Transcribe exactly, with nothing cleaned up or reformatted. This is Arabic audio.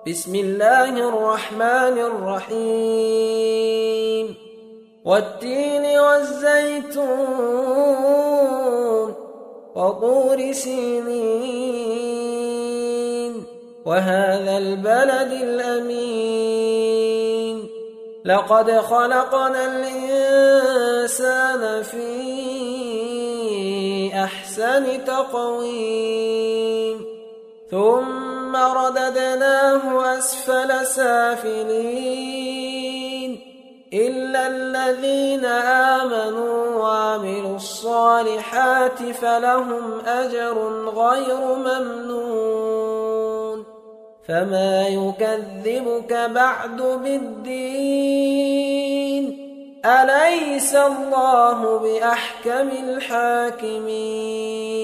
بسم الله الرحمن الرحيم والتين والزيتون وطور سينين وهذا البلد الأمين لقد خلقنا الإنسان في أحسن تقويم ثم رددناه أسفل سافلين إلا الذين آمنوا وعملوا الصالحات فلهم أجر غير ممنون فما يكذبك بعد بالدين أليس الله بأحكم الحاكمين